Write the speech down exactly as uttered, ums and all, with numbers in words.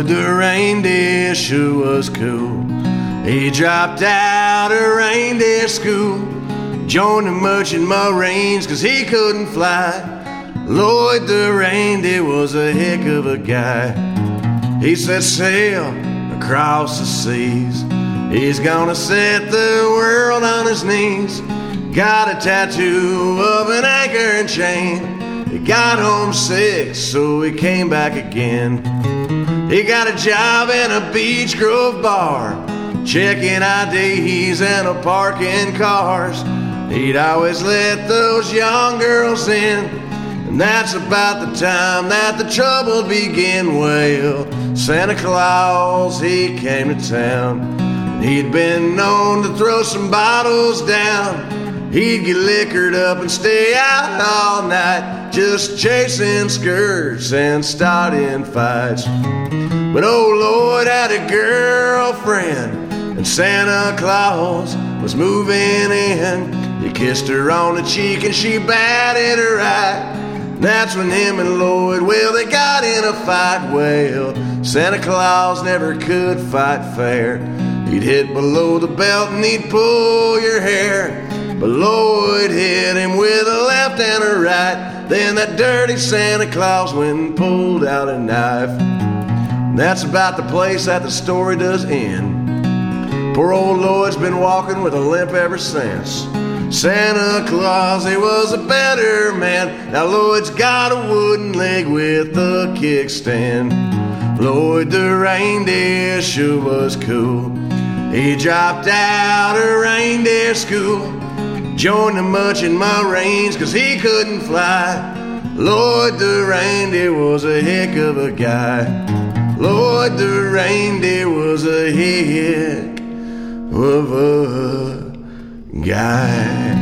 the reindeer sure was cool. He dropped out of reindeer school, joined the merchant marines cause he couldn't fly. Lloyd the reindeer was a heck of a guy. He set sail across the seas. He's gonna set the world on his knees. Got a tattoo of an anchor and chain. He got homesick, so he came back again. He got a job in a Beach Grove bar, checking I Ds and a parking cars. He'd always let those young girls in, and that's about the time that the trouble began. Well, Santa Claus, he came to town. He'd been known to throw some bottles down. He'd get liquored up and stay out all night, just chasing skirts and starting fights. But oh Lord had a girlfriend, and Santa Claus was moving in. He kissed her on the cheek and she batted her eye. That's when him and Lloyd, well, they got in a fight. Well, Santa Claus never could fight fair. He'd hit below the belt and he'd pull your hair. But Lloyd hit him with a left and a right. Then that dirty Santa Claus went and pulled out a knife. And that's about the place that the story does end. Poor old Lloyd's been walking with a limp ever since. Santa Claus, he was a better man. Now Lloyd's got a wooden leg with a kickstand. Lloyd the reindeer sure was cool. He dropped out of reindeer school, joined the merchant marines cause he couldn't fly. Lloyd the reindeer was a heck of a guy. Lloyd the reindeer was a heck of a guy.